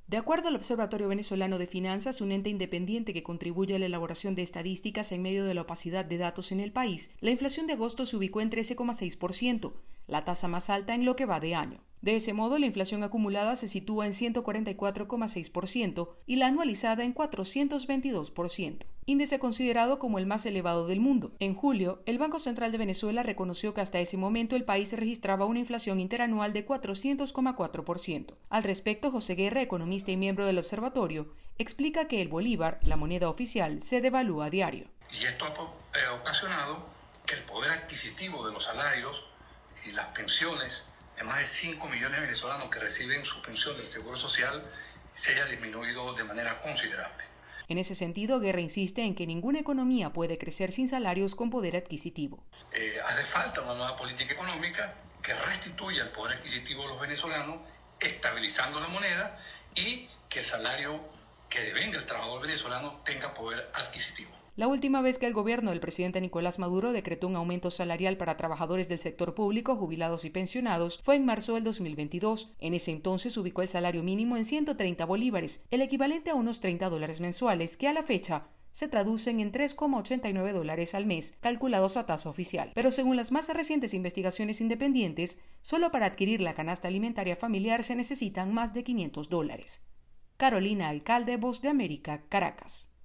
De acuerdo al Observatorio Venezolano de Finanzas, un ente independiente que contribuye a la elaboración de estadísticas en medio de la opacidad de datos en el país, la inflación de agosto se ubicó en 13,6%, la tasa más alta en lo que va de año. De ese modo, la inflación acumulada se sitúa en 144,6% y la anualizada en 422%, índice considerado como el más elevado del mundo. En julio, el Banco Central de Venezuela reconoció que hasta ese momento el país registraba una inflación interanual de 400,4%. Al respecto, José Guerra, economista y miembro del observatorio, explica que el bolívar, la moneda oficial, se devalúa a diario. Y esto ha ocasionado que el poder adquisitivo de los salarios y las pensiones de más de 5 millones de venezolanos que reciben su pensión del Seguro Social se haya disminuido de manera considerable. En ese sentido, Guerra insiste en que ninguna economía puede crecer sin salarios con poder adquisitivo. Hace falta una nueva política económica que restituya el poder adquisitivo de los venezolanos, estabilizando la moneda y que el salario que devenga el trabajador venezolano tenga poder adquisitivo. La última vez que el gobierno del presidente Nicolás Maduro decretó un aumento salarial para trabajadores del sector público, jubilados y pensionados fue en marzo del 2022. En ese entonces ubicó el salario mínimo en 130 bolívares, el equivalente a unos $30 mensuales, que a la fecha se traducen en $3,89 al mes, calculados a tasa oficial. Pero según las más recientes investigaciones independientes, solo para adquirir la canasta alimentaria familiar se necesitan más de $500. Carolina Alcalde, Voz de América, Caracas.